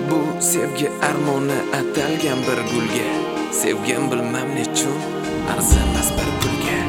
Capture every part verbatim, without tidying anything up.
Bu sevgi armoni atalgan bir gulga, sevgim bilmam nechun arzimas bir pulga,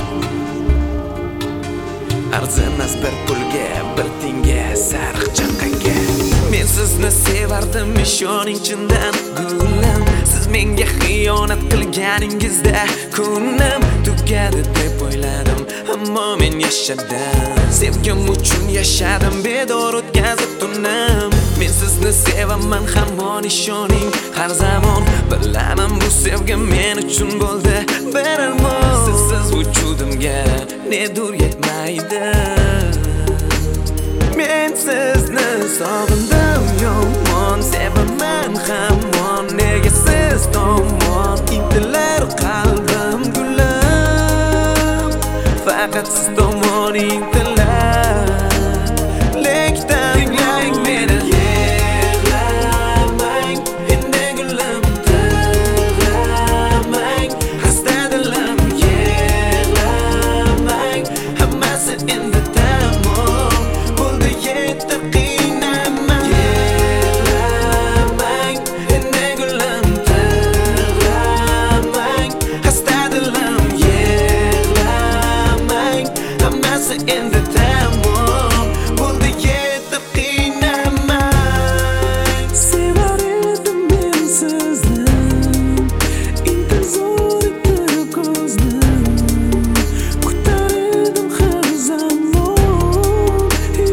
arzimas bir pulga, bir tinga sariq chaqaga. Men sizni sevardim ishoning chindan gulim, siz menga xiyonat qilganingizda kunim tugadi deb o'yladim, ammo men yashadim, sevgim uchun yashadim, bedor o'tkazib tunim. Men sizni sevaman hamon ishoning har zamon, bilaman bu sevgi men uchun bo'ldi bir armon. Sizsiz vujudimga nedur yetmaydi, men sizni sog'indim yomon, sevaman hamon, nega siz tomon intilar qalbim gulim, faqat siz tomon intilar. Lekdan tinglang meni, yig'lamang endi gulim, tig'lamang xasta dilim, yig'lamang hammasi endi tamom bo'ldi, yetdi qiynamang. Yig'lamang endi gulim, tig'lamang xasta dilim, yig'lamang hammasi endi tamom bo'ldi, yetdi qiynamang. Sevar edim men sizni, intizor etib ko'zni, kutar edim har zamon.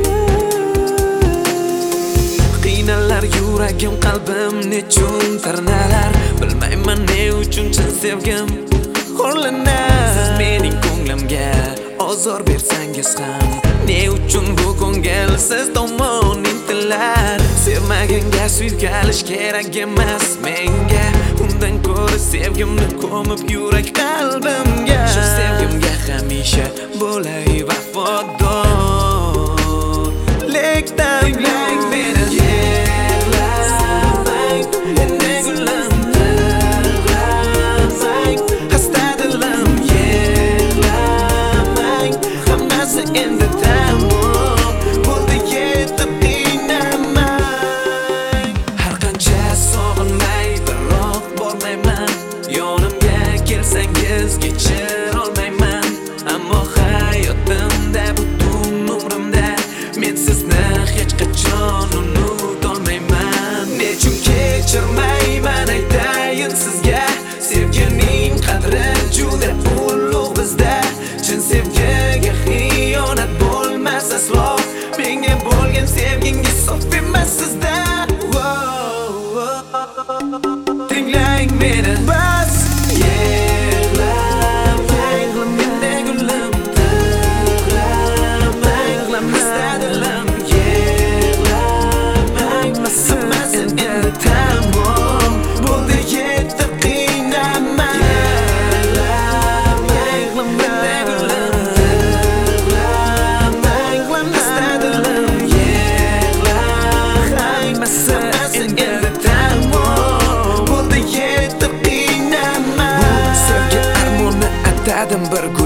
Qiynalar yuragim, qalbim nechun tirnalar, bilmayman ne uchun chin sevgim xo'rlanar. Siz mening ko'nglimga ozor bersangiz ham, ne uchun bu ko'ngil siz tomon intilar. Sevmaganga suykalish kerak emas menga, undan ko'ra sevgimni ko'mib yurak qalbimga. Shu sevgimga hamisha bo'lay vafodor. Lekdan tinglang meni, yig'lamang endi gulim, tig'lamang xasta dilim, yig'lamang hammasi endi tamom bo'ldi, yetdi qiynamang. Har qancha sog'inmay biroq bormayman, yonimga kelsangiz kechir olmayman, ammo hayotimda butun umrimda men sizni hech qachon unutolmayman. Nechun kechirmayman aytayin sizga, sevgining qadri juda ulug' bizda. Chin sevgiga xiyonat bo'lmas aslo, menga bo'lgan sevgingiz sof emas sizda. Tinglang meni bas, yig'lamang endi gulim, tig'lamang xasta dilim, yig'lamang hammasi endi tamom bo'ldi, yetdi qiynamang. Yig'lamang endi gulim, tig'lamang xasta dilim, yig'lamang hammasi endi tamom bo'ldi, yetdi qiynamang. Bu sevgi armoni atadim bir